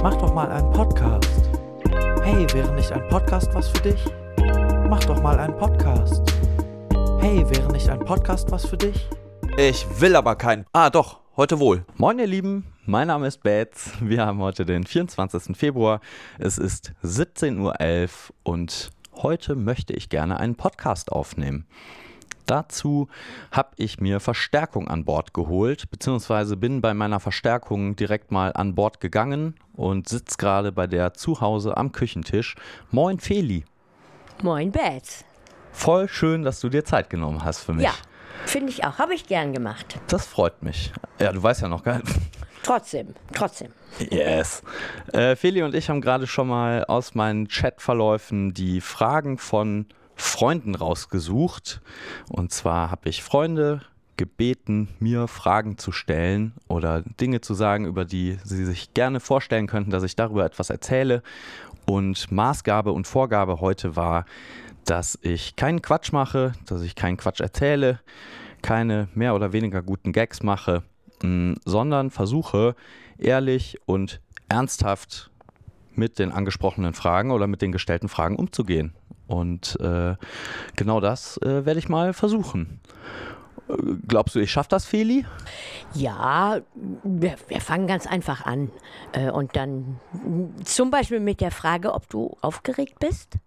Mach doch mal einen Podcast. Hey, wäre nicht ein Podcast was für dich? Mach doch mal einen Podcast. Hey, wäre nicht ein Podcast was für dich? Ich will aber keinen. Ah, doch, heute wohl. Moin ihr Lieben, mein Name ist Bätz. Wir haben heute den 24. Februar. Es ist 17:11 Uhr und heute möchte ich gerne einen Podcast aufnehmen. Dazu habe ich mir Verstärkung an Bord geholt, beziehungsweise bin bei meiner Verstärkung direkt mal an Bord gegangen und sitze gerade bei der zu Hause am Küchentisch. Moin Feli. Moin Bätz. Voll schön, dass du dir Zeit genommen hast für mich. Ja, finde ich auch. Habe ich gern gemacht. Das freut mich. Ja, du weißt ja noch gar nicht. Trotzdem. Yes. Feli und ich haben gerade schon mal aus meinen Chatverläufen die Fragen von Freunden rausgesucht. Und zwar habe ich Freunde gebeten, mir Fragen zu stellen oder Dinge zu sagen, über die sie sich gerne vorstellen könnten, dass ich darüber etwas erzähle. Und Maßgabe und Vorgabe heute war, dass ich keinen Quatsch mache, dass ich keinen Quatsch erzähle, keine mehr oder weniger guten Gags mache, sondern versuche, ehrlich und ernsthaft mit den angesprochenen Fragen oder mit den gestellten Fragen umzugehen. Und genau das werde ich mal versuchen. Glaubst du, ich schaffe das, Feli? Ja, wir fangen ganz einfach an. Und dann zum Beispiel mit der Frage, ob du aufgeregt bist?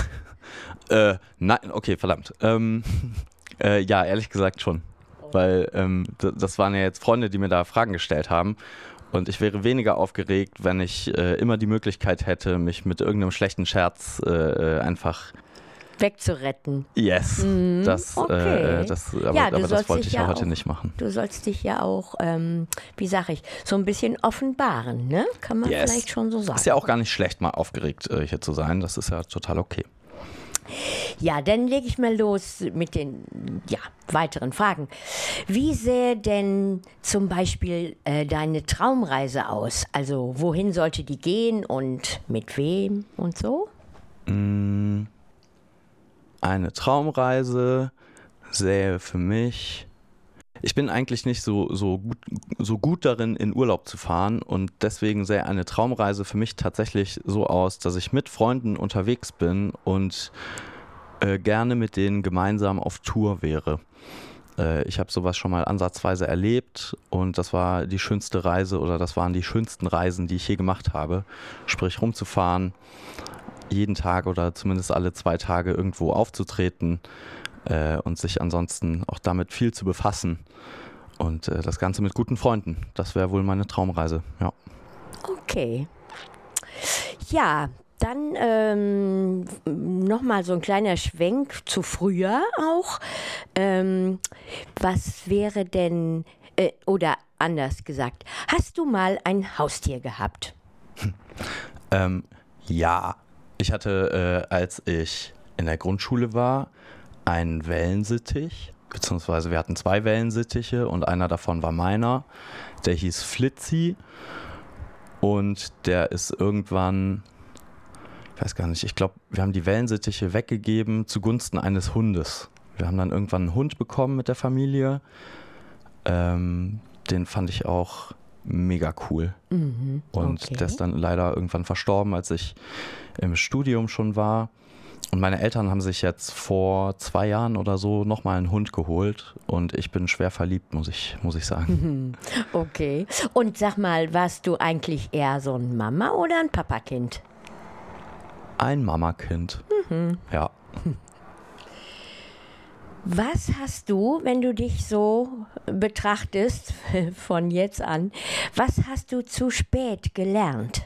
Nein, okay, verdammt. Ja, ehrlich gesagt schon. Weil das waren ja jetzt Freunde, die mir da Fragen gestellt haben. Und ich wäre weniger aufgeregt, wenn ich immer die Möglichkeit hätte, mich mit irgendeinem schlechten Scherz einfach wegzuretten. Yes. Das wollte ich ja heute nicht machen. Du sollst dich ja auch, wie sag ich, so ein bisschen offenbaren, ne? Kann man vielleicht schon so sagen. Ist ja auch gar nicht schlecht, mal aufgeregt hier zu sein. Das ist ja total okay. Ja, dann lege ich mal los mit den weiteren Fragen. Wie sähe denn zum Beispiel deine Traumreise aus? Also wohin sollte die gehen und mit wem und so? Eine Traumreise sähe für mich... Ich bin eigentlich nicht so gut darin, in Urlaub zu fahren, und deswegen sähe eine Traumreise für mich tatsächlich so aus, dass ich mit Freunden unterwegs bin und gerne mit denen gemeinsam auf Tour wäre. Ich habe sowas schon mal ansatzweise erlebt und das war die schönste Reise oder das waren die schönsten Reisen, die ich je gemacht habe. Sprich, rumzufahren, jeden Tag oder zumindest alle 2 Tage irgendwo aufzutreten und sich ansonsten auch damit viel zu befassen. Und das Ganze mit guten Freunden. Das wäre wohl meine Traumreise, ja. Okay. Ja, dann nochmal so ein kleiner Schwenk zu früher auch. Was wäre denn, oder anders gesagt, hast du mal ein Haustier gehabt? Ja, ich hatte, als ich in der Grundschule war, einen Wellensittich, beziehungsweise wir hatten 2 Wellensittiche und einer davon war meiner. Der hieß Flitzi und der ist irgendwann, ich weiß gar nicht, ich glaube, wir haben die Wellensittiche weggegeben zugunsten eines Hundes. Wir haben dann irgendwann einen Hund bekommen mit der Familie. Den fand ich auch mega cool. Und der ist dann leider irgendwann verstorben, als ich im Studium schon war. Und meine Eltern haben sich jetzt vor 2 Jahren oder so nochmal einen Hund geholt und ich bin schwer verliebt, muss ich sagen. Okay. Und sag mal, warst du eigentlich eher so ein Mama- oder ein Papakind? Ein Mamakind, ja. Was hast du, wenn du dich so betrachtest, von jetzt an, was hast du zu spät gelernt?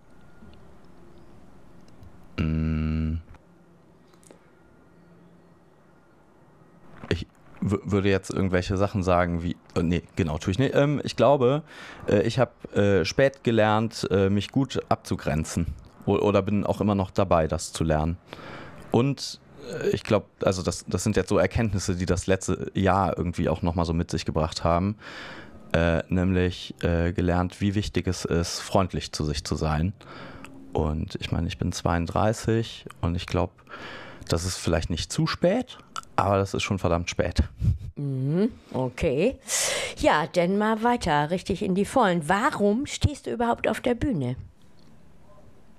Ich würde jetzt irgendwelche Sachen sagen wie, nee, genau, tue ich nicht. Ich glaube, ich habe spät gelernt, mich gut abzugrenzen oder bin auch immer noch dabei, das zu lernen. Und ich glaube, also das sind jetzt so Erkenntnisse, die das letzte Jahr irgendwie auch nochmal so mit sich gebracht haben, nämlich gelernt, wie wichtig es ist, freundlich zu sich zu sein. Und ich meine, ich bin 32 und ich glaube, das ist vielleicht nicht zu spät, aber das ist schon verdammt spät. Okay. Ja, dann mal weiter, richtig in die Vollen. Warum stehst du überhaupt auf der Bühne?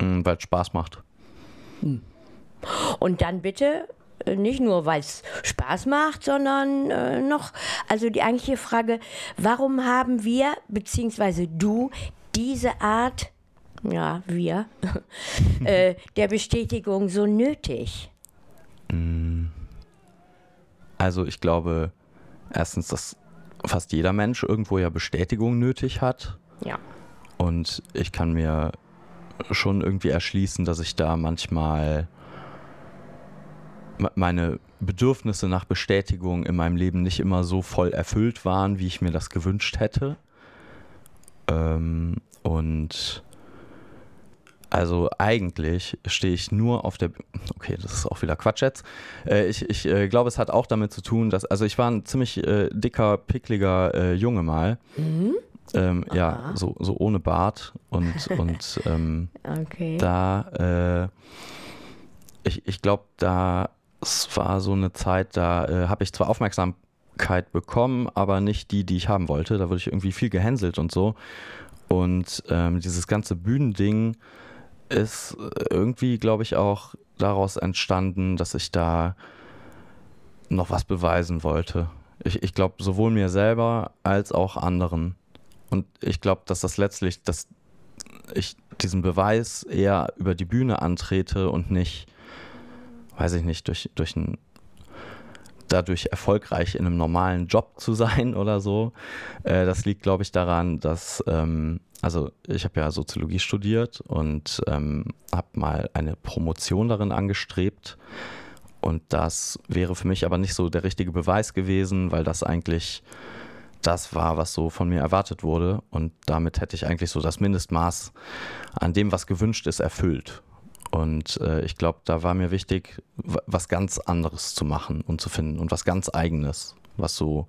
Weil es Spaß macht. Und dann bitte nicht nur, weil es Spaß macht, sondern noch, also die eigentliche Frage, warum haben wir, beziehungsweise du, diese Art, ja, wir, der Bestätigung so nötig? Also ich glaube, erstens, dass fast jeder Mensch irgendwo ja Bestätigung nötig hat. Ja. Und ich kann mir schon irgendwie erschließen, dass ich da manchmal meine Bedürfnisse nach Bestätigung in meinem Leben nicht immer so voll erfüllt waren, wie ich mir das gewünscht hätte. Und also eigentlich stehe ich nur auf der... Okay, das ist auch wieder Quatsch jetzt. Ich glaube, es hat auch damit zu tun, dass... Also ich war ein ziemlich dicker, pickliger Junge mal. Ja, so ohne Bart. Und Okay. da... Ich glaube, es war so eine Zeit, da habe ich zwar Aufmerksamkeit bekommen, aber nicht die ich haben wollte. Da wurde ich irgendwie viel gehänselt und so. Und dieses ganze Bühnending ist irgendwie, glaube ich, auch daraus entstanden, dass ich da noch was beweisen wollte. Ich glaube, sowohl mir selber als auch anderen. Und ich glaube, dass das letztlich, dass ich diesen Beweis eher über die Bühne antrete und nicht, weiß ich nicht, dadurch erfolgreich in einem normalen Job zu sein oder so. Das liegt, glaube ich, daran, dass, also ich habe ja Soziologie studiert und habe mal eine Promotion darin angestrebt. Und das wäre für mich aber nicht so der richtige Beweis gewesen, weil das eigentlich das war, was so von mir erwartet wurde. Und damit hätte ich eigentlich so das Mindestmaß an dem, was gewünscht ist, erfüllt. Und ich glaube, da war mir wichtig, was ganz anderes zu machen und zu finden und was ganz Eigenes, was so,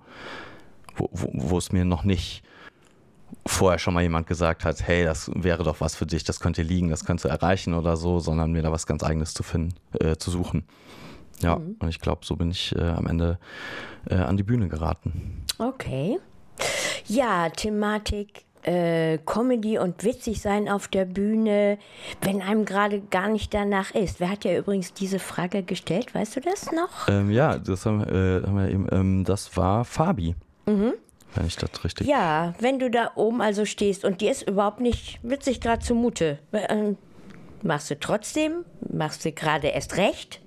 wo es mir noch nicht vorher schon mal jemand gesagt hat, hey, das wäre doch was für dich, das könnte liegen, das könntest du erreichen oder so, sondern mir da was ganz Eigenes zu finden, zu suchen. Ja, und ich glaube, so bin ich am Ende an die Bühne geraten. Okay. Ja, Thematik Comedy und witzig sein auf der Bühne, wenn einem gerade gar nicht danach ist. Wer hat ja übrigens diese Frage gestellt? Weißt du das noch? Ja, das haben wir eben, das war Fabi. Wenn ich das richtig... Ja, wenn du da oben also stehst und dir ist überhaupt nicht witzig gerade zumute, machst du trotzdem? Machst du gerade erst recht?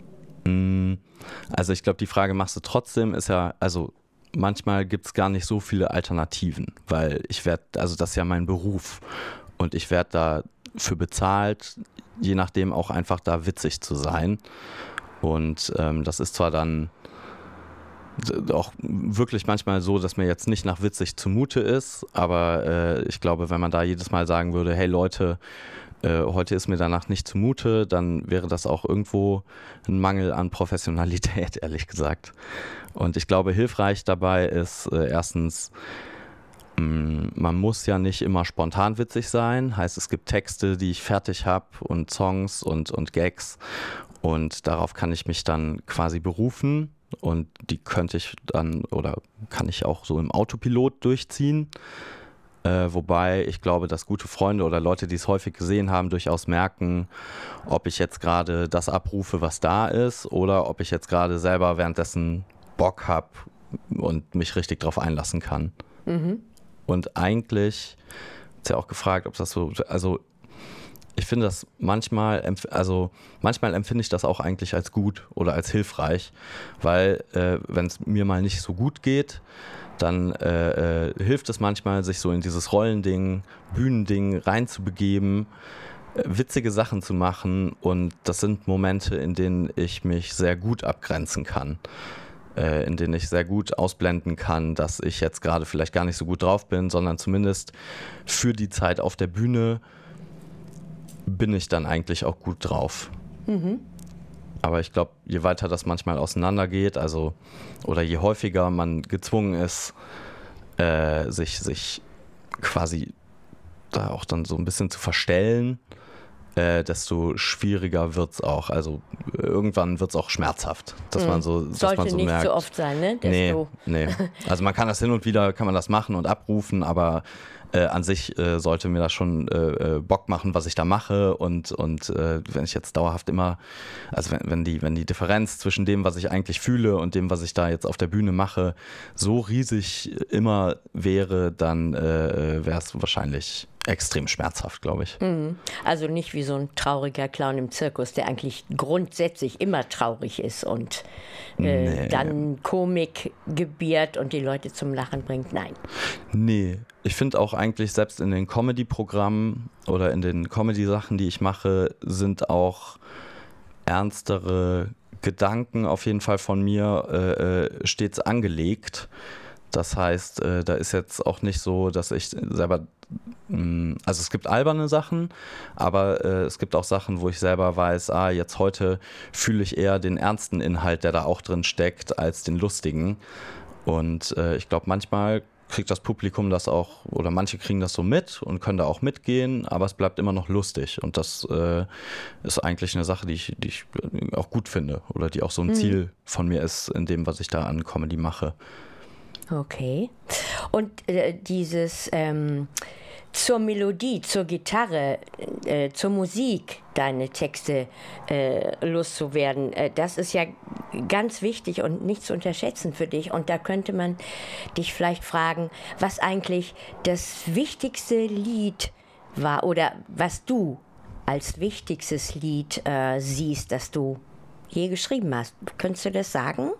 Also ich glaube, die Frage, machst du trotzdem, ist ja, also manchmal gibt es gar nicht so viele Alternativen, weil das ist ja mein Beruf und ich werde dafür bezahlt, je nachdem auch einfach da witzig zu sein. Und das ist zwar dann auch wirklich manchmal so, dass mir jetzt nicht nach witzig zumute ist, aber ich glaube, wenn man da jedes Mal sagen würde, hey Leute, heute ist mir danach nicht zumute, dann wäre das auch irgendwo ein Mangel an Professionalität, ehrlich gesagt. Und ich glaube, hilfreich dabei ist erstens, man muss ja nicht immer spontan witzig sein. Heißt, es gibt Texte, die ich fertig habe und Songs und Gags und darauf kann ich mich dann quasi berufen und die könnte ich dann oder kann ich auch so im Autopilot durchziehen. Wobei ich glaube, dass gute Freunde oder Leute, die es häufig gesehen haben, durchaus merken, ob ich jetzt gerade das abrufe, was da ist, oder ob ich jetzt gerade selber währenddessen Bock habe und mich richtig drauf einlassen kann. Und eigentlich, ist ja auch gefragt, ob das so, also ich finde das manchmal empfinde ich das auch eigentlich als gut oder als hilfreich, weil wenn es mir mal nicht so gut geht, dann hilft es manchmal, sich so in dieses Rollending, Bühnending reinzubegeben, witzige Sachen zu machen und das sind Momente, in denen ich mich sehr gut abgrenzen kann, in denen ich sehr gut ausblenden kann, dass ich jetzt gerade vielleicht gar nicht so gut drauf bin, sondern zumindest für die Zeit auf der Bühne bin ich dann eigentlich auch gut drauf. Aber ich glaube, je weiter das manchmal auseinandergeht, also oder je häufiger man gezwungen ist, sich quasi da auch dann so ein bisschen zu verstellen, desto schwieriger wird es auch. Also irgendwann wird es auch schmerzhaft, dass man so, dass Sollte man so nicht merkt. so oft sein, ne? Nee. Also man kann das hin und wieder, kann man das machen und abrufen, aber an sich sollte mir das schon Bock machen, was ich da mache und wenn ich jetzt dauerhaft immer, also wenn die Differenz zwischen dem, was ich eigentlich fühle und dem, was ich da jetzt auf der Bühne mache, so riesig immer wäre, dann wäre es wahrscheinlich extrem schmerzhaft, glaube ich. Also nicht wie so ein trauriger Clown im Zirkus, der eigentlich grundsätzlich immer traurig ist und dann Komik gebiert und die Leute zum Lachen bringt. Nein. Nee, ich finde auch eigentlich, selbst in den Comedy-Programmen oder in den Comedy-Sachen, die ich mache, sind auch ernstere Gedanken auf jeden Fall von mir stets angelegt. Das heißt, da ist jetzt auch nicht so, dass ich selber, also es gibt alberne Sachen, aber es gibt auch Sachen, wo ich selber weiß, jetzt heute fühle ich eher den ernsten Inhalt, der da auch drin steckt, als den lustigen. Und ich glaube, manchmal kriegt das Publikum das auch, oder manche kriegen das so mit und können da auch mitgehen, aber es bleibt immer noch lustig. Und das ist eigentlich eine Sache, die ich auch gut finde oder die auch so ein Ziel von mir ist, in dem, was ich da an Comedy mache. Okay. Und dieses zur Melodie, zur Gitarre, zur Musik deine Texte loszuwerden, das ist ja ganz wichtig und nicht zu unterschätzen für dich. Und da könnte man dich vielleicht fragen, was eigentlich das wichtigste Lied war oder was du als wichtigstes Lied siehst, das du je geschrieben hast. Könntest du das sagen?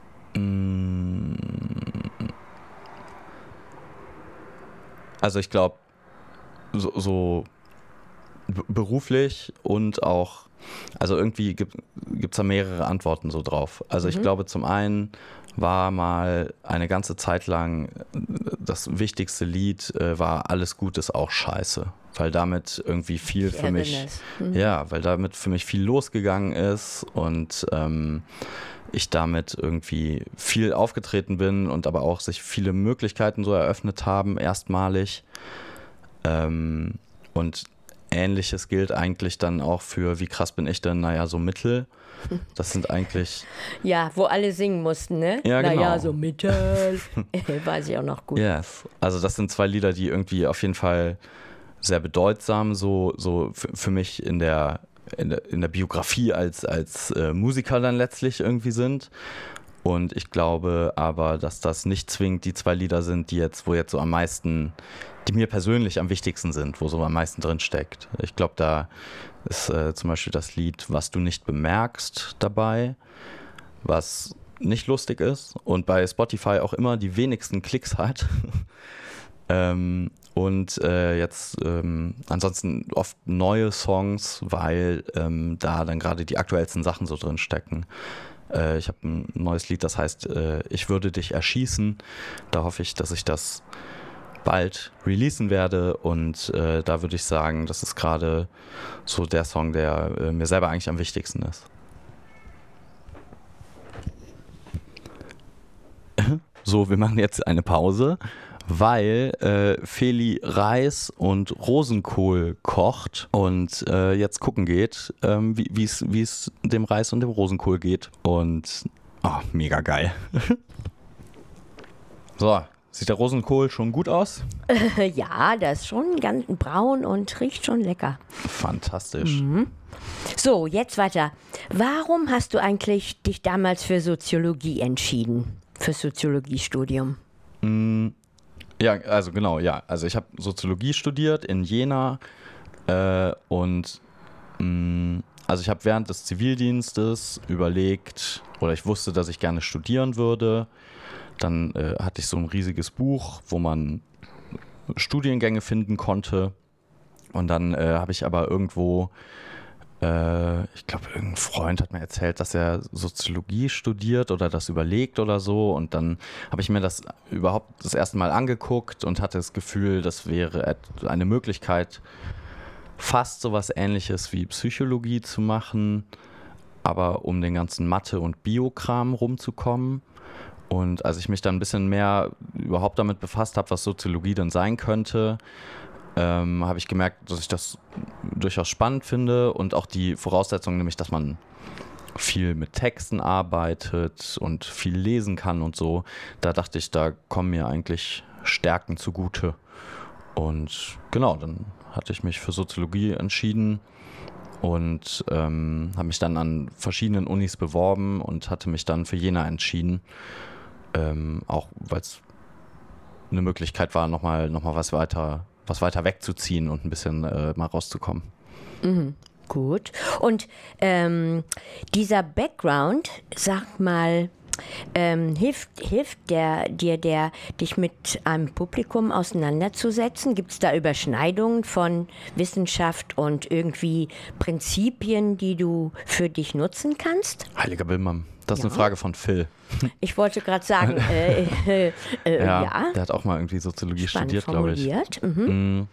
Also ich glaube, so beruflich und auch, also irgendwie gibt es da mehrere Antworten so drauf. Also ich glaube, zum einen war mal eine ganze Zeit lang das wichtigste Lied war Alles Gut ist auch scheiße, weil damit irgendwie viel für mich, weil damit für mich viel losgegangen ist und ich damit irgendwie viel aufgetreten bin und aber auch sich viele Möglichkeiten so eröffnet haben, erstmalig. Und Ähnliches gilt eigentlich dann auch für Wie krass bin ich denn? Naja, so mittel. Das sind eigentlich... Ja, wo alle singen mussten, ne? Ja, genau. Naja, so mittel. Weiß ich auch noch gut. Yes. Also das sind zwei Lieder, die irgendwie auf jeden Fall sehr bedeutsam so für mich in der Biografie als Musiker dann letztlich irgendwie sind. Und ich glaube aber, dass das nicht zwingend die zwei Lieder sind, die mir persönlich am wichtigsten sind, wo so am meisten drin steckt. Ich glaube, da ist zum Beispiel das Lied Was du nicht bemerkst dabei, was nicht lustig ist und bei Spotify auch immer die wenigsten Klicks hat. Und jetzt ansonsten oft neue Songs, weil da dann gerade die aktuellsten Sachen so drin stecken. Ich habe ein neues Lied, das heißt Ich würde dich erschießen. Da hoffe ich, dass ich das bald releasen werde und da würde ich sagen, das ist gerade so der Song, der mir selber eigentlich am wichtigsten ist. So, wir machen jetzt eine Pause, weil Feli Reis und Rosenkohl kocht und jetzt gucken geht, wie es dem Reis und dem Rosenkohl geht. Und mega geil. So, sieht der Rosenkohl schon gut aus? Ja, das ist schon ganz braun und riecht schon lecker. Fantastisch. So, jetzt weiter. Warum hast du eigentlich dich damals für Soziologie entschieden? Fürs Soziologiestudium? Ja, also genau, ja. Also ich habe Soziologie studiert in Jena und also ich habe während des Zivildienstes überlegt, oder ich wusste, dass ich gerne studieren würde. Dann hatte ich so ein riesiges Buch, wo man Studiengänge finden konnte. Und dann habe ich aber irgendwo, ich glaube, irgendein Freund hat mir erzählt, dass er Soziologie studiert oder das überlegt oder so. Und dann habe ich mir das überhaupt das erste Mal angeguckt und hatte das Gefühl, das wäre eine Möglichkeit, fast sowas Ähnliches wie Psychologie zu machen, aber um den ganzen Mathe- und Biokram rumzukommen. Und als ich mich dann ein bisschen mehr überhaupt damit befasst habe, was Soziologie denn sein könnte, habe ich gemerkt, dass ich das durchaus spannend finde und auch die Voraussetzung, nämlich, dass man viel mit Texten arbeitet und viel lesen kann und so. Da dachte ich, da kommen mir eigentlich Stärken zugute. Und genau, dann hatte ich mich für Soziologie entschieden und habe mich dann an verschiedenen Unis beworben und hatte mich dann für Jena entschieden. Auch weil es eine Möglichkeit war, noch mal was weiter wegzuziehen und ein bisschen mal rauszukommen. Mhm. Gut. Und dieser Background, sag mal, hilft dir, dich mit einem Publikum auseinanderzusetzen? Gibt es da Überschneidungen von Wissenschaft und irgendwie Prinzipien, die du für dich nutzen kannst? Heiliger Billmann, das ist eine Frage von Phil. Ich wollte gerade sagen, ja. Der hat auch mal irgendwie Soziologie studiert, glaube ich. Mhm.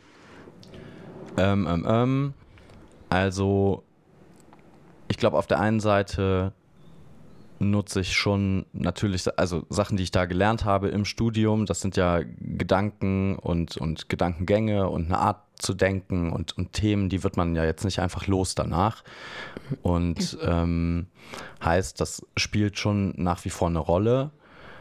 Also, ich glaube, auf der einen Seite nutze ich schon natürlich, also Sachen, die ich da gelernt habe im Studium, das sind ja Gedanken und Gedankengänge und eine Art zu denken und Themen, die wird man ja jetzt nicht einfach los danach. Und heißt, das spielt schon nach wie vor eine Rolle.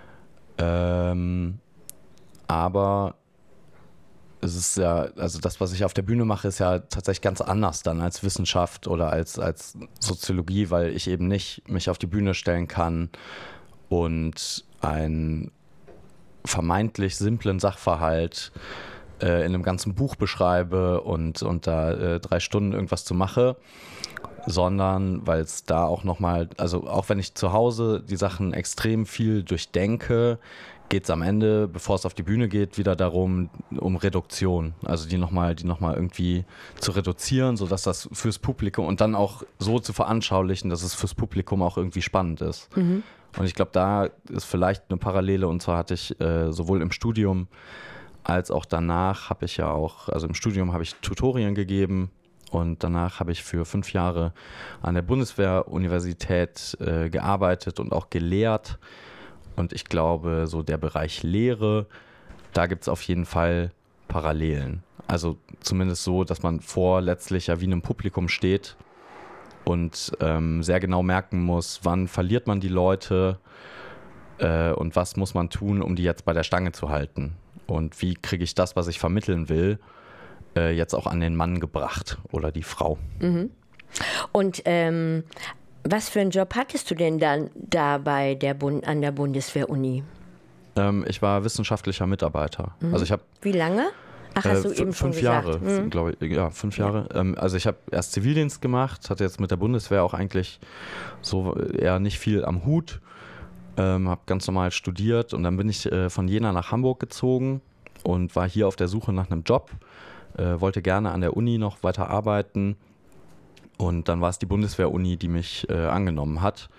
Aber es ist ja, also das, was ich auf der Bühne mache, ist ja tatsächlich ganz anders dann als Wissenschaft oder als Soziologie, weil ich eben nicht mich auf die Bühne stellen kann und einen vermeintlich simplen Sachverhalt in einem ganzen Buch beschreibe und da 3 Stunden irgendwas zu mache, sondern weil es da auch nochmal, also auch wenn ich zu Hause die Sachen extrem viel durchdenke, geht es am Ende, bevor es auf die Bühne geht, wieder darum, um Reduktion. Also die nochmal irgendwie zu reduzieren, sodass das fürs Publikum und dann auch so zu veranschaulichen, dass es fürs Publikum auch irgendwie spannend ist. Mhm. Und ich glaube, da ist vielleicht eine Parallele, und zwar hatte ich sowohl im Studium als auch danach habe ich ja auch, also im Studium habe ich Tutorien gegeben und danach habe ich für 5 Jahre an der Bundeswehr-Universität gearbeitet und auch gelehrt. Und ich glaube, so der Bereich Lehre, da gibt es auf jeden Fall Parallelen. Also zumindest so, dass man letztlich ja wie einem Publikum steht und sehr genau merken muss, wann verliert man die Leute und was muss man tun, um die jetzt bei der Stange zu halten. Und wie kriege ich das, was ich vermitteln will, jetzt auch an den Mann gebracht oder die Frau. Mhm. Und was für einen Job hattest du denn dann da an der Bundeswehr-Uni? Ich war wissenschaftlicher Mitarbeiter. Mhm. Also ich habe Wie lange? Ach, hast du eben schon 5 Jahre, gesagt. glaube ich. Ja, 5 Jahre. Also ich habe erst Zivildienst gemacht, hatte jetzt mit der Bundeswehr auch eigentlich so eher nicht viel am Hut. Habe ganz normal studiert und dann bin ich von Jena nach Hamburg gezogen und war hier auf der Suche nach einem Job. Wollte gerne an der Uni noch weiter arbeiten. Und dann war es die Bundeswehr-Uni, die mich angenommen hat.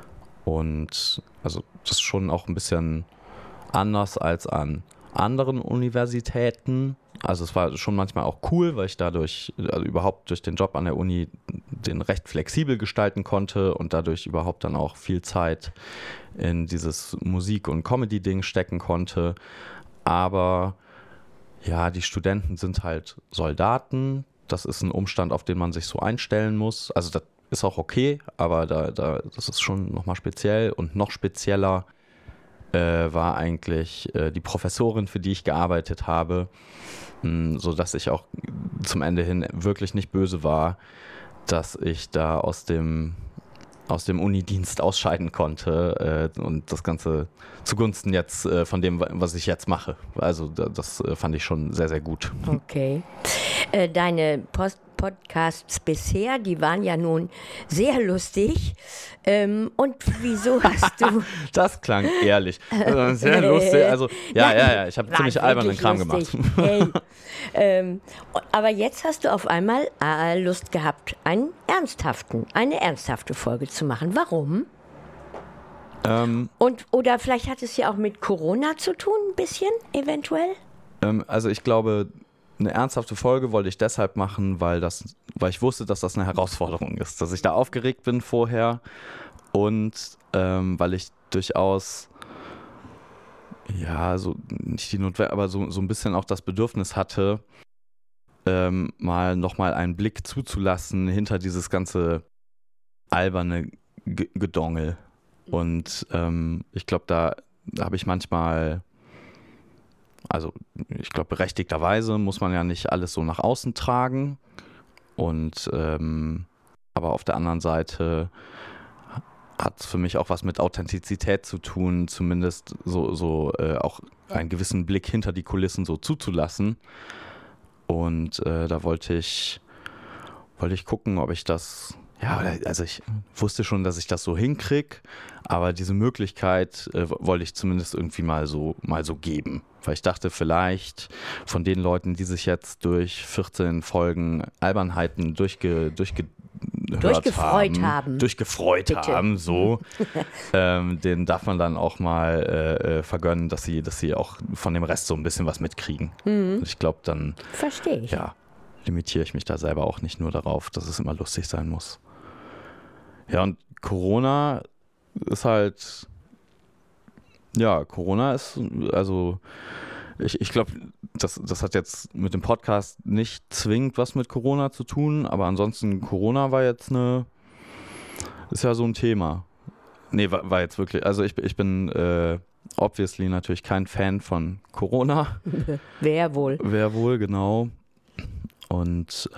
Und also das ist schon auch ein bisschen anders als an anderen Universitäten. Also es war schon manchmal auch cool, weil ich dadurch, also überhaupt durch den Job an der Uni, den recht flexibel gestalten konnte und dadurch überhaupt dann auch viel Zeit in dieses Musik- und Comedy-Ding stecken konnte. Aber ja, die Studenten sind halt Soldaten. Das ist ein Umstand, auf den man sich so einstellen muss. Also das ist auch okay, aber das ist schon nochmal speziell. Und noch spezieller war eigentlich die Professorin, für die ich gearbeitet habe, sodass ich auch zum Ende hin wirklich nicht böse war, dass ich da aus dem Unidienst ausscheiden konnte und das Ganze zugunsten jetzt von dem, was ich jetzt mache. Also das fand ich schon sehr, sehr gut. Okay. Deine Podcasts bisher, die waren ja nun sehr lustig. Und wieso hast du... Das klang ehrlich. Sehr lustig. Also ja, ich habe ziemlich albernen Kram gemacht. Hey. Aber jetzt hast du auf einmal Lust gehabt, eine ernsthafte Folge zu machen. Warum? Oder vielleicht hat es ja auch mit Corona zu tun, ein bisschen, eventuell? Also ich glaube, eine ernsthafte Folge wollte ich deshalb machen, weil ich wusste, dass das eine Herausforderung ist. Dass ich da aufgeregt bin vorher und weil ich durchaus, ja, so nicht die Notwehr, aber so ein bisschen auch das Bedürfnis hatte, mal nochmal einen Blick zuzulassen hinter dieses ganze alberne Gedongel. Und ich glaube, da habe ich manchmal, also ich glaube, berechtigterweise muss man ja nicht alles so nach außen tragen. Und aber auf der anderen Seite hat es für mich auch was mit Authentizität zu tun, zumindest so auch einen gewissen Blick hinter die Kulissen so zuzulassen. Und da wollte ich gucken, ob ich das, also ich wusste schon, dass ich das so hinkriege, aber diese Möglichkeit wollte ich zumindest irgendwie mal so geben. Weil ich dachte, vielleicht von den Leuten, die sich jetzt durch 14 Folgen Albernheiten durchgefreut haben, so, denen darf man dann auch mal vergönnen, dass sie auch von dem Rest so ein bisschen was mitkriegen. Und ich glaube, dann Verstehe ich. Ja, limitiere ich mich da selber auch nicht nur darauf, dass es immer lustig sein muss. Ja, und Corona ist halt, Corona ist, also ich glaube, das hat jetzt mit dem Podcast nicht zwingend was mit Corona zu tun, aber ansonsten Corona war jetzt ist ja so ein Thema. Nee, war jetzt wirklich, also ich bin obviously natürlich kein Fan von Corona. Wer wohl? Wer wohl, genau. Und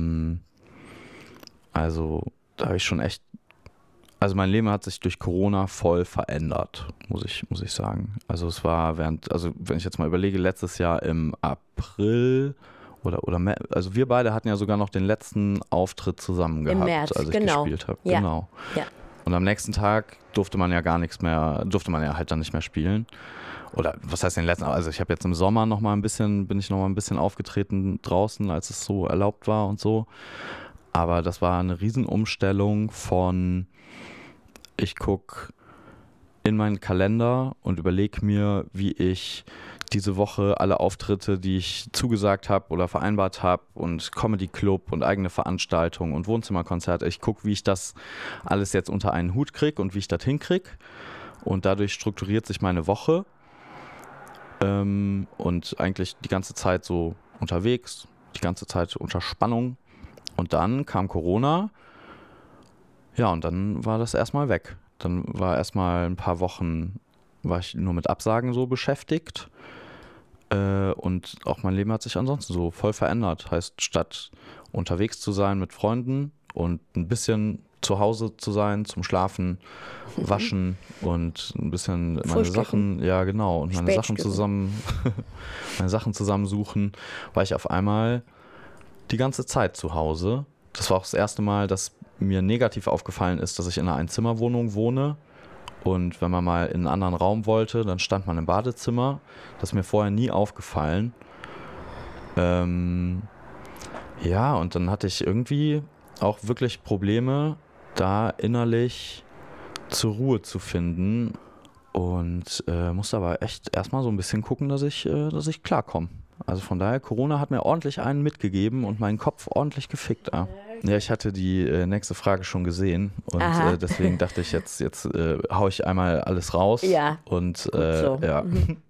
also da habe ich schon echt, also mein Leben hat sich durch Corona voll verändert, muss ich sagen. Also es war wenn ich jetzt mal überlege, letztes Jahr im April oder also wir beide hatten ja sogar noch den letzten Auftritt zusammen gehabt, März, als ich genau. gespielt habe. Ja. Genau. Ja. Und am nächsten Tag durfte man ja halt dann nicht mehr spielen. Oder was heißt den letzten? Also ich habe jetzt im Sommer bin ich noch mal ein bisschen aufgetreten draußen, als es so erlaubt war und so. Aber das war eine Riesenumstellung von, ich gucke in meinen Kalender und überlege mir, wie ich diese Woche alle Auftritte, die ich zugesagt habe oder vereinbart habe und Comedy Club und eigene Veranstaltungen und Wohnzimmerkonzerte, ich gucke, wie ich das alles jetzt unter einen Hut kriege und wie ich das hinkriege. Und dadurch strukturiert sich meine Woche. Und eigentlich die ganze Zeit so unterwegs, die ganze Zeit unter Spannung. Und dann kam Corona, ja, und dann war das erstmal weg. Dann war erstmal ein paar Wochen, war ich nur mit Absagen so beschäftigt. Und auch mein Leben hat sich ansonsten so voll verändert. Heißt, statt unterwegs zu sein mit Freunden und ein bisschen zu Hause zu sein, zum Schlafen, waschen und ein bisschen meine Sachen, ja genau, und meine Sachen zusammensuchen, war ich auf einmal die ganze Zeit zu Hause. Das war auch das erste Mal, dass mir negativ aufgefallen ist, dass ich in einer Einzimmerwohnung wohne. Und wenn man mal in einen anderen Raum wollte, dann stand man im Badezimmer. Das ist mir vorher nie aufgefallen. Ja, und dann hatte ich irgendwie auch wirklich Probleme, da innerlich zur Ruhe zu finden. Und musste aber echt erstmal so ein bisschen gucken, dass ich klarkomme. Also von daher, Corona hat mir ordentlich einen mitgegeben und meinen Kopf ordentlich gefickt. Ja, ich hatte die nächste Frage schon gesehen und deswegen dachte ich, jetzt hau ich einmal alles raus. Ja, und so. Ja.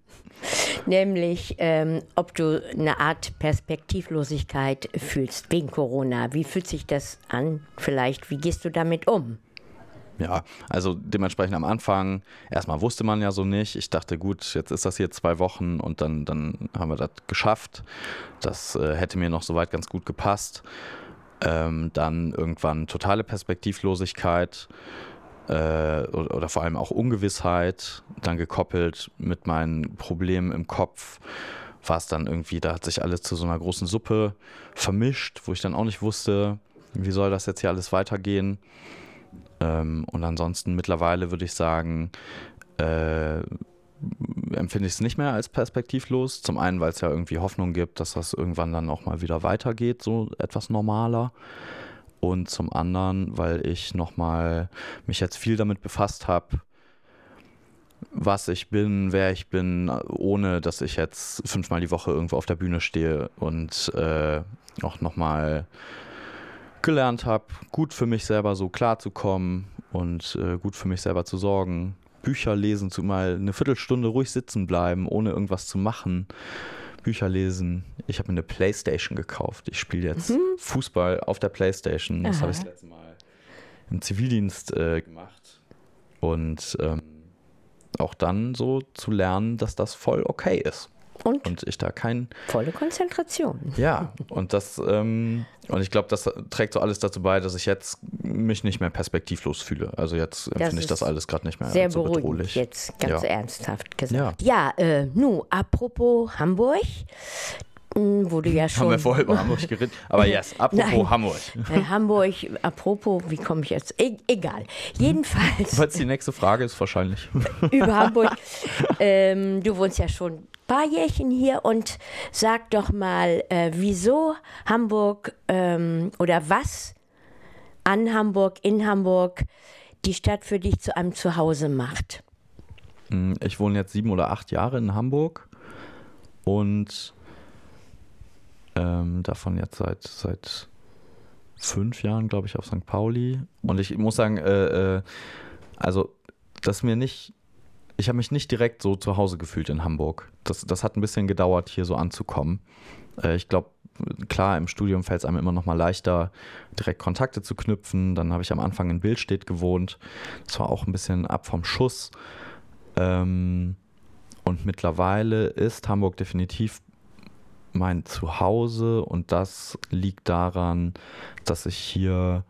Nämlich, ob du eine Art Perspektivlosigkeit fühlst wegen Corona. Wie fühlt sich das an? Vielleicht, wie gehst du damit um? Ja, also dementsprechend am Anfang, erstmal wusste man ja so nicht. Ich dachte, gut, jetzt ist das hier 2 Wochen und dann haben wir das geschafft. Das hätte mir noch soweit ganz gut gepasst. Dann irgendwann totale Perspektivlosigkeit oder vor allem auch Ungewissheit, dann gekoppelt mit meinen Problemen im Kopf, war es dann irgendwie, da hat sich alles zu so einer großen Suppe vermischt, wo ich dann auch nicht wusste, wie soll das jetzt hier alles weitergehen. Und ansonsten mittlerweile würde ich sagen, empfinde ich es nicht mehr als perspektivlos. Zum einen, weil es ja irgendwie Hoffnung gibt, dass das irgendwann dann auch mal wieder weitergeht, so etwas normaler. Und zum anderen, weil ich nochmal mich jetzt viel damit befasst habe, was ich bin, wer ich bin, ohne dass ich jetzt 5-mal die Woche irgendwo auf der Bühne stehe und auch nochmal gelernt habe, gut für mich selber so klarzukommen und gut für mich selber zu sorgen. Bücher lesen, mal eine Viertelstunde ruhig sitzen bleiben, ohne irgendwas zu machen, Bücher lesen. Ich habe mir eine Playstation gekauft. Ich spiele jetzt Fußball auf der Playstation. Das habe ich das letzte Mal im Zivildienst gemacht. Und auch dann so zu lernen, dass das voll okay ist. Und ich da volle Konzentration. Ja, und ich glaube, das trägt so alles dazu bei, dass ich jetzt mich nicht mehr perspektivlos fühle. Also jetzt empfinde ich das alles gerade nicht mehr sehr so beruhigend, bedrohlich. jetzt ganz ernsthaft gesagt. Ja. Ja, apropos Hamburg, wo du ja schon... Haben wir vorher über Hamburg geredet? Aber yes, apropos Nein. Hamburg. Hamburg, apropos, wie komme ich jetzt? Egal. Jedenfalls... Weil die nächste Frage ist wahrscheinlich. Über Hamburg. Du wohnst ja schon ein paar Jährchen hier und sag doch mal, wieso Hamburg oder was an Hamburg, in Hamburg die Stadt für dich zu einem Zuhause macht. Ich wohne jetzt 7 oder 8 Jahre in Hamburg und davon jetzt seit 5 Jahren, glaube ich, auf St. Pauli. Und ich muss sagen, also, ich habe mich nicht direkt so zu Hause gefühlt in Hamburg. Das hat ein bisschen gedauert, hier so anzukommen. Ich glaube, klar, im Studium fällt es einem immer noch mal leichter, direkt Kontakte zu knüpfen. Dann habe ich am Anfang in Billstedt gewohnt. Das war auch ein bisschen ab vom Schuss. Und mittlerweile ist Hamburg definitiv mein Zuhause und das liegt daran, dass ich hier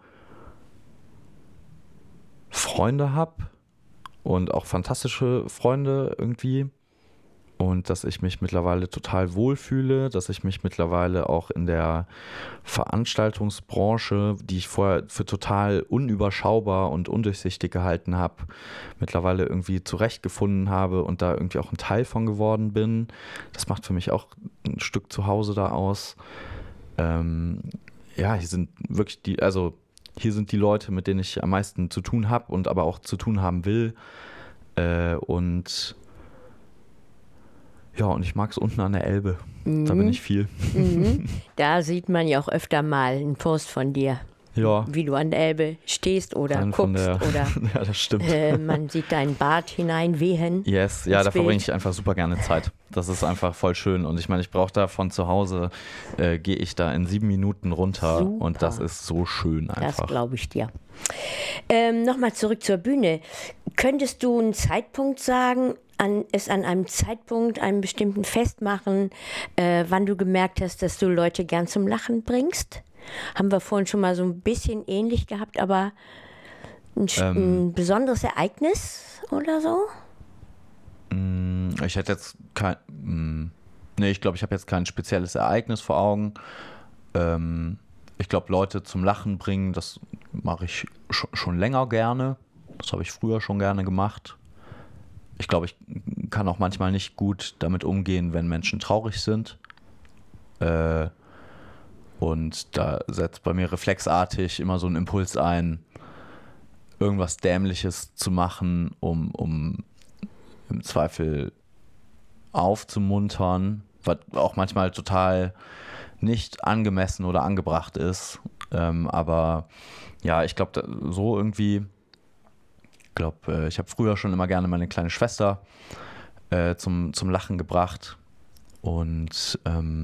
Freunde habe und auch fantastische Freunde irgendwie und dass ich mich mittlerweile total wohlfühle, dass ich mich mittlerweile auch in der Veranstaltungsbranche, die ich vorher für total unüberschaubar und undurchsichtig gehalten habe, mittlerweile irgendwie zurechtgefunden habe und da irgendwie auch ein Teil von geworden bin. Das macht für mich auch ein Stück Zuhause da aus. Hier sind wirklich hier sind die Leute, mit denen ich am meisten zu tun habe und aber auch zu tun haben will. Und ich mag es unten an der Elbe. Da bin ich viel. Da sieht man ja auch öfter mal einen Post von dir. Ja. Wie du an der Elbe stehst oder guckst. Oder ja, das stimmt. Man sieht deinen Bart hineinwehen. Yes, ja, da verbringe ich einfach super gerne Zeit. Das ist einfach voll schön. Und ich meine, ich brauche da von zu Hause, gehe ich da in 7 Minuten runter. Super. Und das ist so schön einfach. Das glaube ich dir. Nochmal zurück zur Bühne. Könntest du einen Zeitpunkt sagen, an einem Zeitpunkt, einem bestimmten festmachen, wann du gemerkt hast, dass du Leute gern zum Lachen bringst? Haben wir vorhin schon mal so ein bisschen ähnlich gehabt, aber ein besonderes Ereignis oder so? Ich hätte jetzt ich glaube, ich habe jetzt kein spezielles Ereignis vor Augen. Ich glaube, Leute zum Lachen bringen, das mache ich schon länger gerne. Das habe ich früher schon gerne gemacht. Ich glaube, ich kann auch manchmal nicht gut damit umgehen, wenn Menschen traurig sind. Und da setzt bei mir reflexartig immer so ein Impuls ein, irgendwas Dämliches zu machen, um im Zweifel aufzumuntern, was auch manchmal total nicht angemessen oder angebracht ist. Aber ja, ich glaube, so irgendwie, ich habe früher schon immer gerne meine kleine Schwester zum Lachen gebracht. Und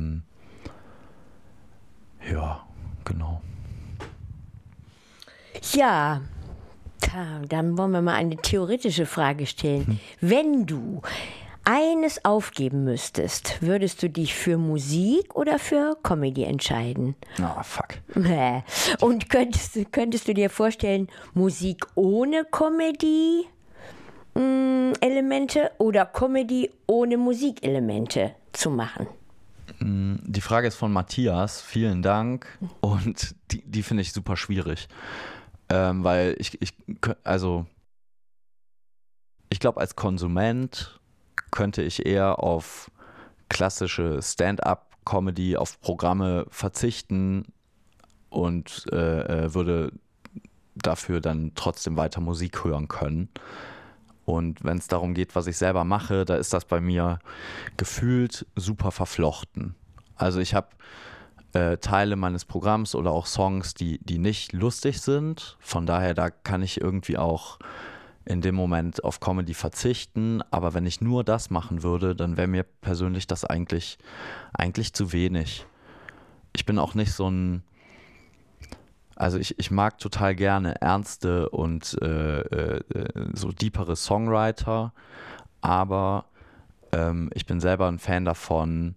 ja, genau. Ja, dann wollen wir mal eine theoretische Frage stellen. Wenn du eines aufgeben müsstest, würdest du dich für Musik oder für Comedy entscheiden? Fuck. Und könntest du dir vorstellen, Musik ohne Comedy-Elemente oder Comedy ohne Musikelemente zu machen? Die Frage ist von Matthias, vielen Dank. Und die finde ich super schwierig. Weil ich glaube, als Konsument könnte ich eher auf klassische Stand-up-Comedy, auf Programme verzichten und würde dafür dann trotzdem weiter Musik hören können. Und wenn es darum geht, was ich selber mache, da ist das bei mir gefühlt super verflochten. Also ich habe Teile meines Programms oder auch Songs, die nicht lustig sind. Von daher, da kann ich irgendwie auch in dem Moment auf Comedy verzichten, aber wenn ich nur das machen würde, dann wäre mir persönlich das eigentlich zu wenig. Ich bin auch nicht so ein, also ich mag total gerne ernste und so deepere Songwriter, aber ich bin selber ein Fan davon,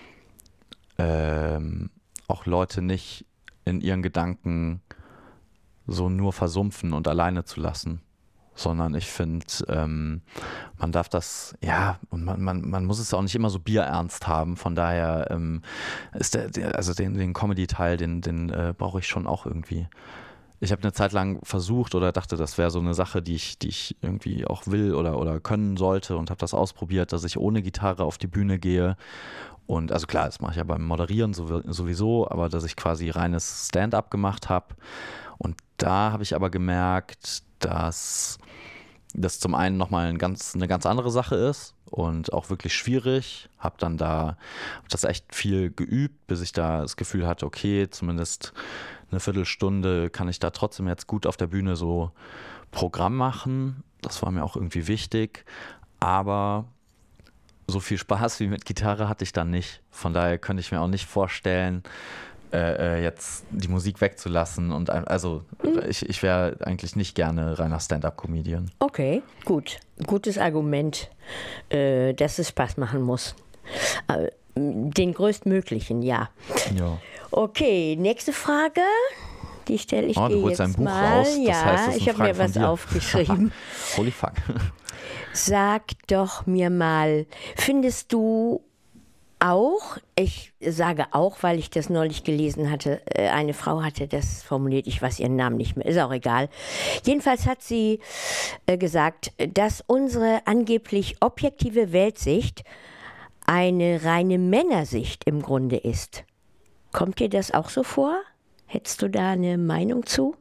auch Leute nicht in ihren Gedanken so nur versumpfen und alleine zu lassen. Sondern ich finde, man darf das, ja, und man muss es auch nicht immer so bierernst haben. Von daher ist den Comedy-Teil, den brauche ich schon auch irgendwie. Ich habe eine Zeit lang versucht oder dachte, das wäre so eine Sache, die ich irgendwie auch will oder können sollte und habe das ausprobiert, dass ich ohne Gitarre auf die Bühne gehe. Und also klar, das mache ich ja beim Moderieren sowieso, aber dass ich quasi reines Stand-up gemacht habe. Und da habe ich aber gemerkt, dass das zum einen nochmal eine ganz andere Sache ist und auch wirklich schwierig. Hab das echt viel geübt, bis ich da das Gefühl hatte, okay, zumindest eine Viertelstunde kann ich da trotzdem jetzt gut auf der Bühne so Programm machen. Das war mir auch irgendwie wichtig, aber so viel Spaß wie mit Gitarre hatte ich dann nicht. Von daher könnte ich mir auch nicht vorstellen, jetzt die Musik wegzulassen. Und also ich wäre eigentlich nicht gerne reiner Stand-up-Comedian. Okay, gut. Gutes Argument, dass es Spaß machen muss. Den größtmöglichen, ja. Ja. Okay, nächste Frage. Die stelle ich dir du holst jetzt ein Buch mal. raus. Das Ja, heißt, das ist ich eine habe mir Frage was von dir. aufgeschrieben. Holy fuck. Sag doch mir mal, findest du auch, ich sage auch, weil ich das neulich gelesen hatte, eine Frau hatte das formuliert, ich weiß ihren Namen nicht mehr, ist auch egal. Jedenfalls hat sie gesagt, dass unsere angeblich objektive Weltsicht eine reine Männersicht im Grunde ist. Kommt dir das auch so vor? Hättest du da eine Meinung zu?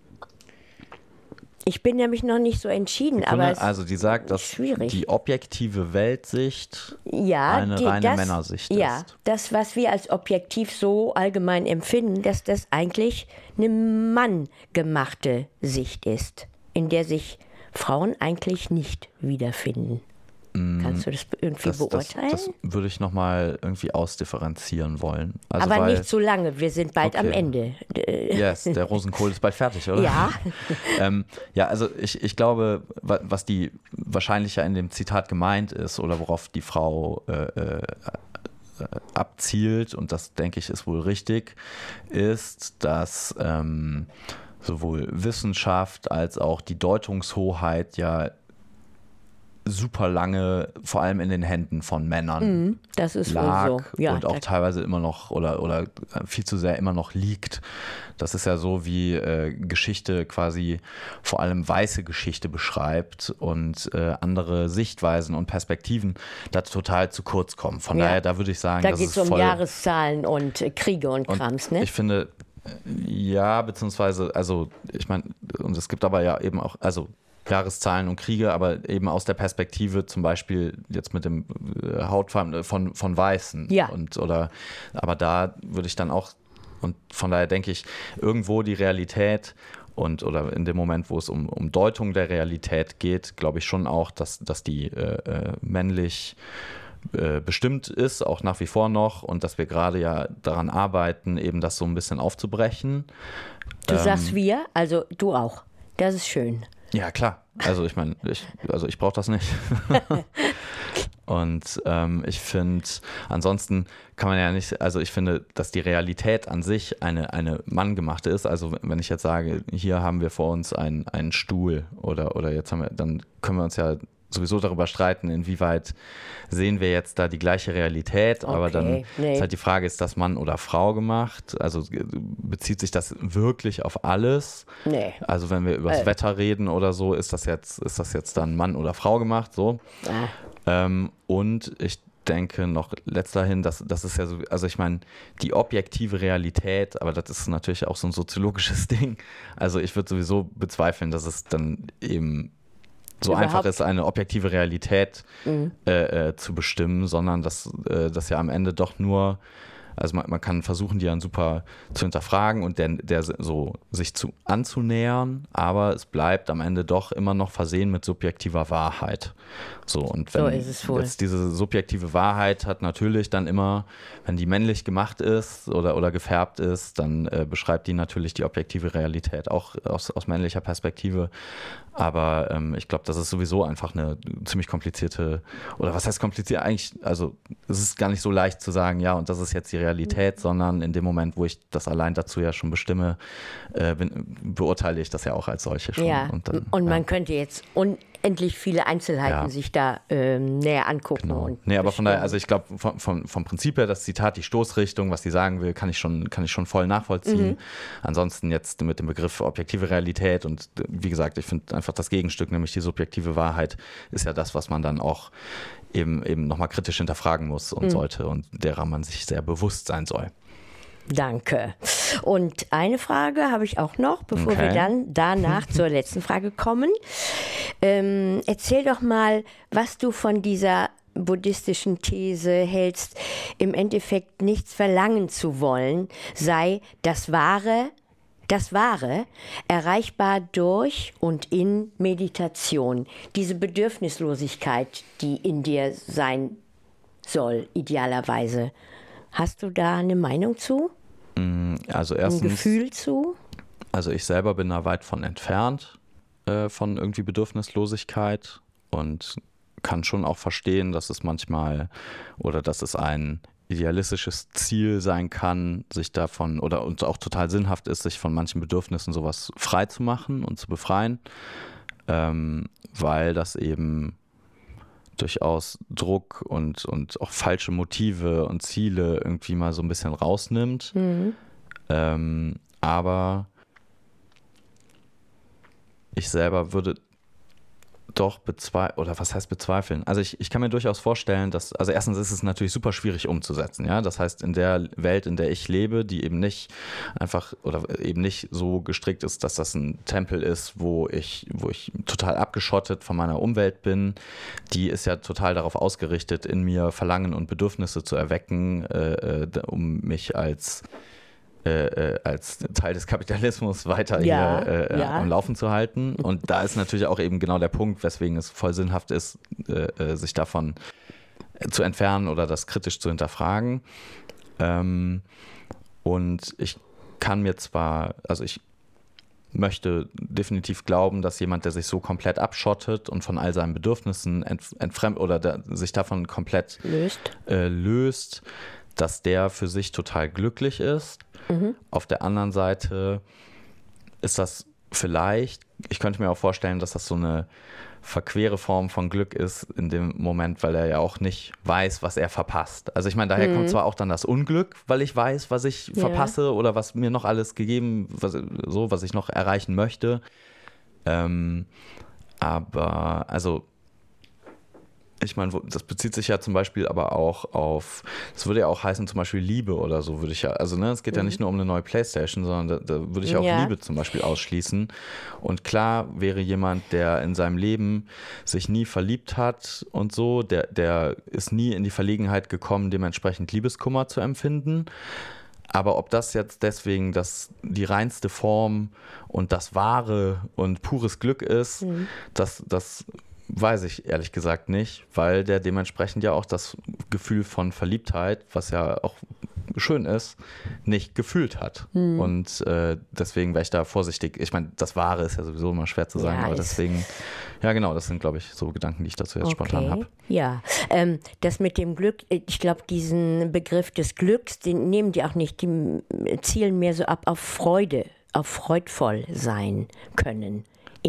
Ich bin nämlich noch nicht so entschieden, aber es also die sagt, dass schwierig. die objektive Weltsicht ja, eine reine Männersicht ja, ist. das, was wir als objektiv so allgemein empfinden, dass das eigentlich eine manngemachte Sicht ist, in der sich Frauen eigentlich nicht wiederfinden. Kannst du das irgendwie beurteilen? Das würde ich nochmal irgendwie ausdifferenzieren wollen. Also aber nicht so lange, wir sind bald am Ende. Yes, der Rosenkohl ist bald fertig, oder? Ja. Ja, also ich glaube, was die wahrscheinlich ja in dem Zitat gemeint ist oder worauf die Frau abzielt, und das denke ich ist wohl richtig, ist, dass sowohl Wissenschaft als auch die Deutungshoheit ja super lange, vor allem in den Händen von Männern Das ist lag wohl so. Ja, und auch teilweise immer noch oder viel zu sehr immer noch liegt. Das ist ja so, wie Geschichte quasi vor allem weiße Geschichte beschreibt und andere Sichtweisen und Perspektiven da total zu kurz kommen. Von daher, da würde ich sagen, da das geht ist es um voll... Jahreszahlen und Kriege und Krams, ne? Ich finde, ja, beziehungsweise, also ich meine, und es gibt aber ja eben auch, also Jahreszahlen und Kriege, aber eben aus der Perspektive zum Beispiel jetzt mit dem Hautfarben von Weißen. Ja. Aber da würde ich dann auch, und von daher denke ich, irgendwo die Realität oder in dem Moment, wo es um Deutung der Realität geht, glaube ich schon auch, dass die männlich bestimmt ist, auch nach wie vor noch, und dass wir gerade ja daran arbeiten, eben das so ein bisschen aufzubrechen. Du sagst wir, also du auch. Das ist schön. Ja, klar. Also ich meine, ich brauche das nicht. Und ich finde, ansonsten kann man ja nicht, also ich finde, dass die Realität an sich eine manngemachte ist. Also wenn ich jetzt sage, hier haben wir vor uns einen Stuhl oder jetzt dann können wir uns ja sowieso darüber streiten, inwieweit sehen wir jetzt da die gleiche Realität, aber dann ist halt die Frage, ist das Mann oder Frau gemacht? Also bezieht sich das wirklich auf alles? Nee. Also wenn wir über das Wetter reden oder so, ist das jetzt dann Mann oder Frau gemacht? So. Und ich denke noch letzterhin, das ist ja so, also ich meine, die objektive Realität, aber das ist natürlich auch so ein soziologisches Ding. Also ich würde sowieso bezweifeln, dass es dann eben so einfach ist, eine objektive Realität zu bestimmen, sondern dass ja am Ende doch nur Also man kann versuchen, die dann super zu hinterfragen und der so sich anzunähern, aber es bleibt am Ende doch immer noch versehen mit subjektiver Wahrheit. So, und wenn So ist es wohl. jetzt diese subjektive Wahrheit hat natürlich dann immer, wenn die männlich gemacht ist oder gefärbt ist, dann beschreibt die natürlich die objektive Realität, auch aus männlicher Perspektive. Aber ich glaube, das ist sowieso einfach eine ziemlich komplizierte, oder was heißt kompliziert? Eigentlich, also es ist gar nicht so leicht zu sagen, ja, und das ist jetzt die Realität, sondern in dem Moment, wo ich das allein dazu ja schon bestimme, beurteile ich das ja auch als solche schon. Ja, und man könnte jetzt unendlich viele Einzelheiten sich da näher angucken. Genau. Und aber von daher, also ich glaube, vom Prinzip her, das Zitat, die Stoßrichtung, was sie sagen will, kann ich schon voll nachvollziehen. Ansonsten jetzt mit dem Begriff objektive Realität und wie gesagt, ich finde einfach das Gegenstück, nämlich die subjektive Wahrheit, ist ja das, was man dann auch eben nochmal kritisch hinterfragen muss und sollte und derer man sich sehr bewusst sein soll. Danke. Und eine Frage habe ich auch noch, bevor wir dann danach zur letzten Frage kommen. Erzähl doch mal, was du von dieser buddhistischen These hältst, im Endeffekt nichts verlangen zu wollen, sei das Wahre erreichbar durch und in Meditation. Diese Bedürfnislosigkeit, die in dir sein soll, idealerweise. Hast du da eine Meinung zu? Also erstens, ein Gefühl zu? Also ich selber bin da weit von entfernt, von irgendwie Bedürfnislosigkeit und kann schon auch verstehen, dass es manchmal oder dass es ein idealistisches Ziel sein kann, sich davon und auch total sinnhaft ist, sich von manchen Bedürfnissen sowas frei zu machen und zu befreien, weil das eben durchaus Druck und auch falsche Motive und Ziele irgendwie mal so ein bisschen rausnimmt. Aber ich selber würde doch bezweifeln. Also ich kann mir durchaus vorstellen, dass, also erstens ist es natürlich super schwierig umzusetzen, ja. Das heißt, in der Welt, in der ich lebe, die eben nicht einfach oder eben nicht so gestrickt ist, dass das ein Tempel ist, wo ich total abgeschottet von meiner Umwelt bin, die ist ja total darauf ausgerichtet, in mir Verlangen und Bedürfnisse zu erwecken, um mich als Teil des Kapitalismus weiter hier am Laufen zu halten. Und da ist natürlich auch eben genau der Punkt, weswegen es voll sinnhaft ist, sich davon zu entfernen oder das kritisch zu hinterfragen. Und ich kann mir ich möchte definitiv glauben, dass jemand, der sich so komplett abschottet und von all seinen Bedürfnissen entfremdet oder sich davon komplett löst, dass der für sich total glücklich ist. Auf der anderen Seite ist das vielleicht, ich könnte mir auch vorstellen, dass das so eine verquere Form von Glück ist in dem Moment, weil er ja auch nicht weiß, was er verpasst. Also ich meine, daher kommt zwar auch dann das Unglück, weil ich weiß, was ich verpasse oder was mir noch alles gegeben, was ich noch erreichen möchte. Aber also ich meine, das bezieht sich ja zum Beispiel aber auch auf, das würde ja auch heißen, zum Beispiel Liebe oder so würde ich ja, also es geht ja nicht nur um eine neue Playstation, sondern da würde ich auch Liebe zum Beispiel ausschließen. Und klar wäre jemand, der in seinem Leben sich nie verliebt hat und so, der ist nie in die Verlegenheit gekommen, dementsprechend Liebeskummer zu empfinden. Aber ob das jetzt deswegen die reinste Form und das wahre und pures Glück ist, das weiß ich ehrlich gesagt nicht, weil der dementsprechend ja auch das Gefühl von Verliebtheit, was ja auch schön ist, nicht gefühlt hat. Und deswegen wäre ich da vorsichtig. Ich meine, das Wahre ist ja sowieso immer schwer zu sagen, aber deswegen, ja genau, das sind, glaube ich, so Gedanken, die ich dazu jetzt spontan habe. Ja, das mit dem Glück, ich glaube, diesen Begriff des Glücks, den nehmen die auch nicht, die zielen mehr so ab auf Freude, auf freudvoll sein können.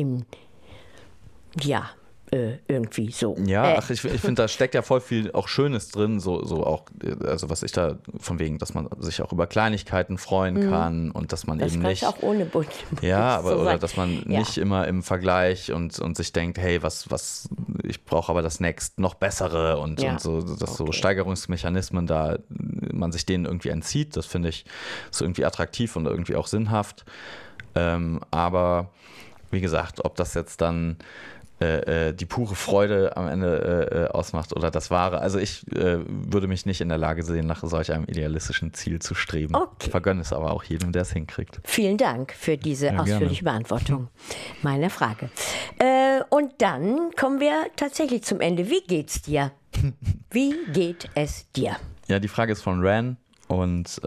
Irgendwie so. Ja, ich finde, da steckt ja voll viel auch Schönes drin, so auch, also was ich da von wegen, dass man sich auch über Kleinigkeiten freuen kann und dass man das eben nicht. Das auch ohne Bund. Ja, aber so oder dass man nicht immer im Vergleich und sich denkt, hey, ich brauche aber das nächst noch bessere und so, dass so Steigerungsmechanismen da, man sich denen irgendwie entzieht, das finde ich so irgendwie attraktiv und irgendwie auch sinnhaft. Aber wie gesagt, ob das jetzt dann die pure Freude am Ende ausmacht oder das Wahre. Also ich würde mich nicht in der Lage sehen, nach solch einem idealistischen Ziel zu streben. Okay. Vergönne es aber auch jedem, der es hinkriegt. Vielen Dank für diese ausführliche Beantwortung meiner Frage. Und dann kommen wir tatsächlich zum Ende. Wie geht's dir? Wie geht es dir? Ja, die Frage ist von Ran und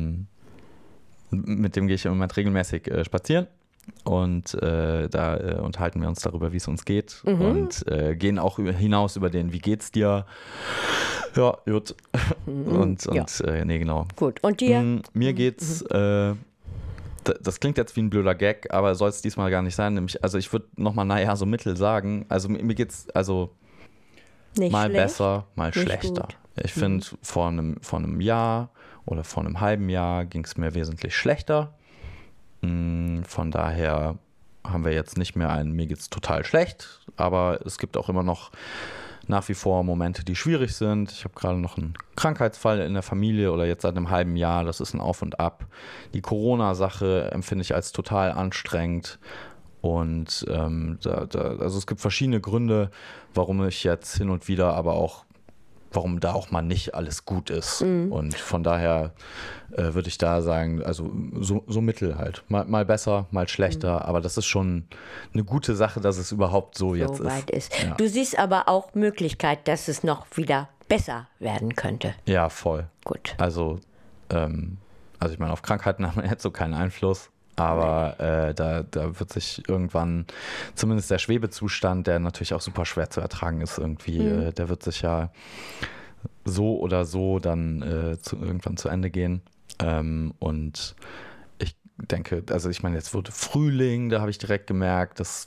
mit dem gehe ich im Moment regelmäßig spazieren. Und da unterhalten wir uns darüber, wie es uns geht und gehen auch hinaus über den, wie geht's dir? Ja, gut. Nee, genau. Gut, und dir? Mir geht's, das klingt jetzt wie ein blöder Gag, aber soll es diesmal gar nicht sein. Nämlich, also ich würde nochmal, so mittel sagen. Also mir geht's also Nicht mal schlecht, besser, mal nicht schlechter. gut. Ich finde, vor einem Jahr oder vor einem halben Jahr ging es mir wesentlich schlechter. Von daher haben wir jetzt nicht mehr mir geht's total schlecht, aber es gibt auch immer noch nach wie vor Momente, die schwierig sind. Ich habe gerade noch einen Krankheitsfall in der Familie oder jetzt seit einem halben Jahr, das ist ein Auf und Ab. Die Corona-Sache empfinde ich als total anstrengend und also es gibt verschiedene Gründe, warum ich jetzt hin und wieder aber auch warum da auch mal nicht alles gut ist. Und von daher würde ich da sagen, also so mittel halt. Mal besser, mal schlechter, aber das ist schon eine gute Sache, dass es überhaupt so jetzt weit ist. Ja. Du siehst aber auch Möglichkeit, dass es noch wieder besser werden könnte. Ja, voll. Gut. Also ich meine, auf Krankheiten haben wir jetzt so keinen Einfluss. Aber da wird sich irgendwann, zumindest der Schwebezustand, der natürlich auch super schwer zu ertragen ist irgendwie, der wird sich ja so oder so dann irgendwann zu Ende gehen. Und ich denke, also ich meine, jetzt wurde Frühling, da habe ich direkt gemerkt, das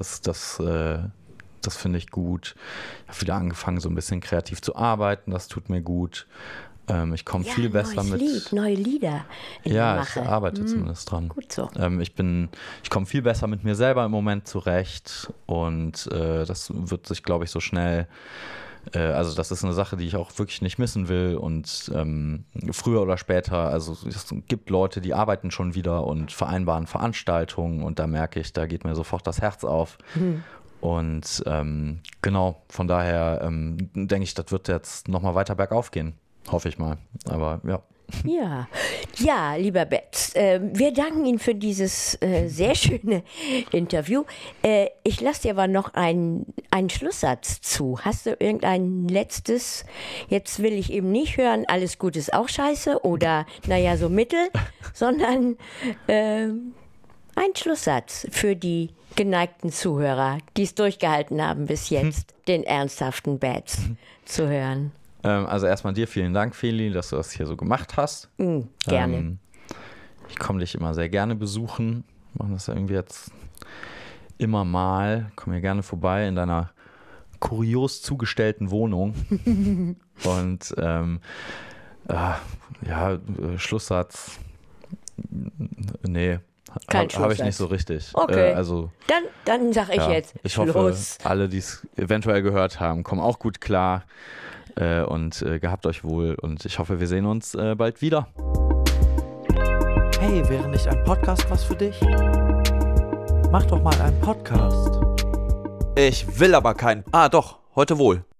finde ich gut. Ich habe wieder angefangen, so ein bisschen kreativ zu arbeiten, das tut mir gut. Ich komme viel besser mit. Neue Lieder in der Ja, Mache. ich arbeite zumindest dran. Gut so. Ich komme viel besser mit mir selber im Moment zurecht und das wird sich, glaube ich, so schnell, also das ist eine Sache, die ich auch wirklich nicht missen will und früher oder später, also es gibt Leute, die arbeiten schon wieder und vereinbaren Veranstaltungen und da merke ich, da geht mir sofort das Herz auf. Und genau, von daher denke ich, das wird jetzt nochmal weiter bergauf gehen. Hoffe ich mal, aber ja. Ja, lieber Betz, wir danken Ihnen für dieses sehr schöne Interview. Ich lasse dir aber noch einen Schlusssatz zu. Hast du irgendein letztes, jetzt will ich eben nicht hören, alles gut ist auch scheiße oder naja, so mittel, sondern ein Schlusssatz für die geneigten Zuhörer, die es durchgehalten haben bis jetzt, den ernsthaften Betz zu hören. Also erstmal dir vielen Dank, Feli, dass du das hier so gemacht hast. Gerne. Ich komme dich immer sehr gerne besuchen. Wir machen das irgendwie jetzt immer mal. Komm hier gerne vorbei in deiner kurios zugestellten Wohnung. Und Schlusssatz. Nee. Habe ich nicht so richtig. Okay. Also, dann sage ich jetzt ich hoffe, alle, die es eventuell gehört haben, kommen auch gut klar. Und gehabt euch wohl und ich hoffe, wir sehen uns bald wieder. Hey, wäre nicht ein Podcast was für dich? Mach doch mal einen Podcast. Ich will aber keinen. Ah, doch, heute wohl.